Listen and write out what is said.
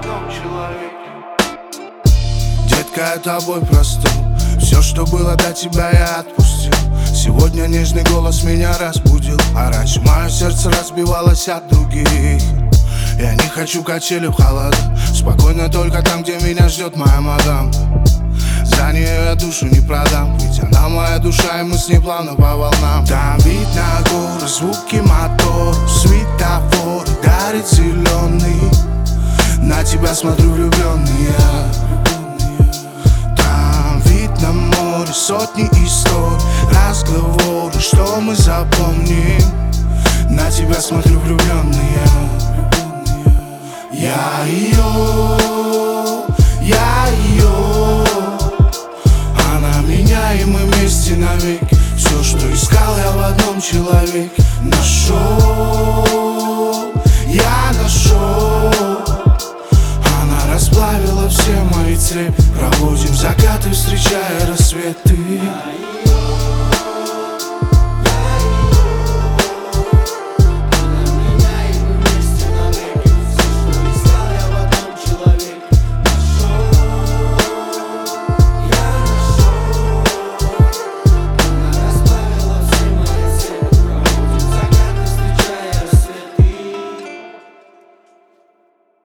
одном человеке. Детка, я тобой простыл. Все, что было до тебя, я отпустил. Сегодня нежный голос меня разбудил, а раньше мое сердце разбивалось от других. Я не хочу качели в холода, спокойно только там, где меня ждет моя мадам. За нее я душу не продам, ведь она моя душа, и мы с ней плавно по волнам. Там вид на горы, звуки мотор, светофор горит зеленый. На тебя смотрю влюбленный я. Там вид на море, сотни историй, разговоры, что мы запомним. На тебя смотрю влюбленный я. Я ее, она меня, и мы вместе навеки. Все, что искал я в одном человеке, нашел, я нашел. Она расплавила все мои цепи. Проводим закаты, встречая рассветы.